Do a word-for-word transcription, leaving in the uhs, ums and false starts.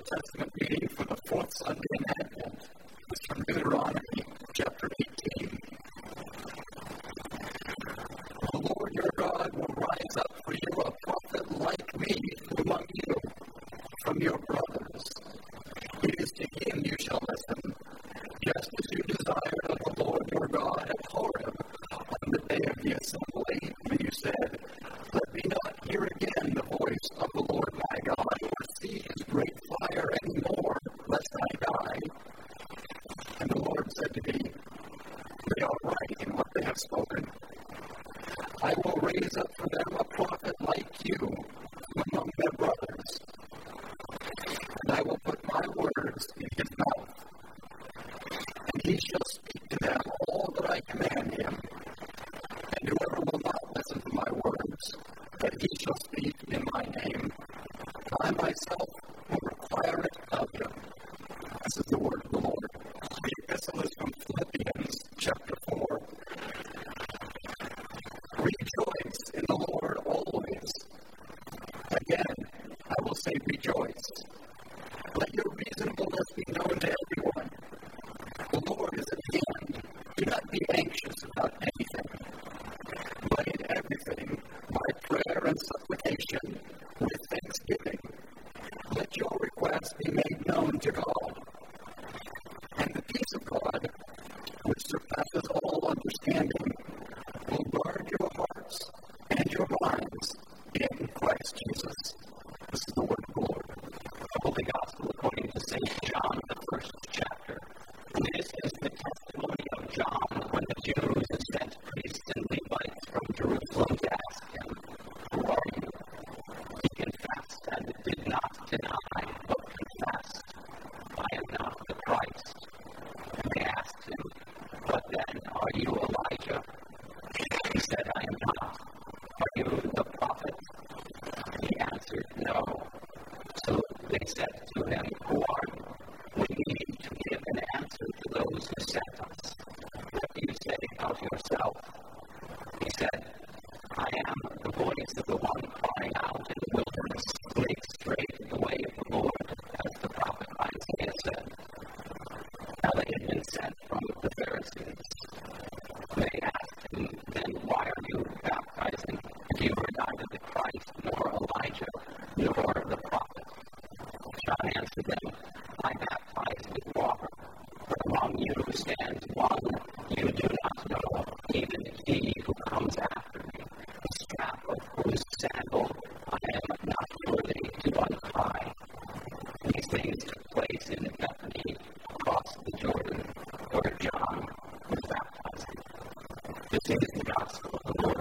Testament reading for the fourth Sunday in Advent is from Deuteronomy chapter eighteen. The Lord your God will rise up for you a prophet like me among you from your brothers. It is to him you shall listen, just as you desired of the Lord your God at Horeb on the day of the assembly, when you said, let me not hear again the voice of the Lord my God, or see his great fire any more, lest I die. And the Lord said to me, they are right in what they have spoken. I will raise up for them a prophet like you from among their brothers, and I will put my words in his mouth, and he shall speak to them all that I command him. And whoever will not listen to my words, that he shall speak in my name, I myself will require it of him. This is the word of the Lord. The epistle is from Philippians chapter four. Rejoice in the Lord always. Again, I will say rejoice. Let your reasonableness be known to everyone. The Lord is at hand. Do not be anxious about anything, but in everything, by prayer and supplication, with thanksgiving, let your requests be made known to God. And the peace of God, which surpasses all understanding, will guard your hearts and your minds in Christ Jesus. This is the word of the Lord. The Holy Gospel according to Saint John, the first chapter. This is the testimony of John when the Jews sent priests and Levites from Jerusalem to ask him, who are you? He confessed and did not deny, but confessed, I am not the Christ. And they asked him, what then? Are you Elijah? He said, I am not. Are you the prophet? He answered, no. So they said to him, who are you? We need to give an answer to those who sent us. What do you say about yourself? He said, I am the voice of the one crying out in the wilderness, make straight the way of the Lord, as the prophet Isaiah said. Now they had been sent from the Pharisees. They asked him, then why are you baptizing? If you are neither the Christ, nor Elijah, nor the prophet. John answered them, I baptize with water, but among you stands one you do not know, even he who comes after me, the strap of whose sandal I am not worthy to untie. These things took place in Bethany, across the Jordan, where John was baptizing. This is the gospel of the Lord.